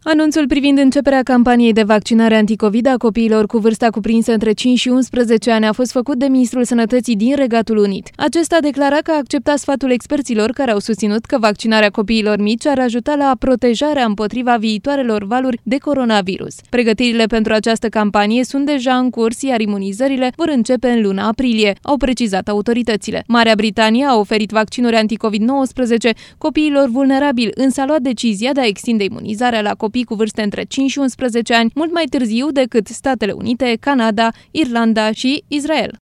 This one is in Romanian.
Anunțul privind începerea campaniei de vaccinare anticovid a copiilor cu vârsta cuprinsă între 5 și 11 ani a fost făcut de Ministrul Sănătății din Regatul Unit. Acesta a declarat că a acceptat sfatul experților care au susținut că vaccinarea copiilor mici ar ajuta la protejarea împotriva viitoarelor valuri de coronavirus. Pregătirile pentru această campanie sunt deja în curs, iar imunizările vor începe în luna aprilie, au precizat autoritățile. Marea Britanie a oferit vaccinuri anticovid-19 copiilor vulnerabili, însă a luat decizia de a extinde imunizarea la copii cu vârste între 5 și 11 ani mult mai târziu decât Statele Unite, Canada, Irlanda și Israel.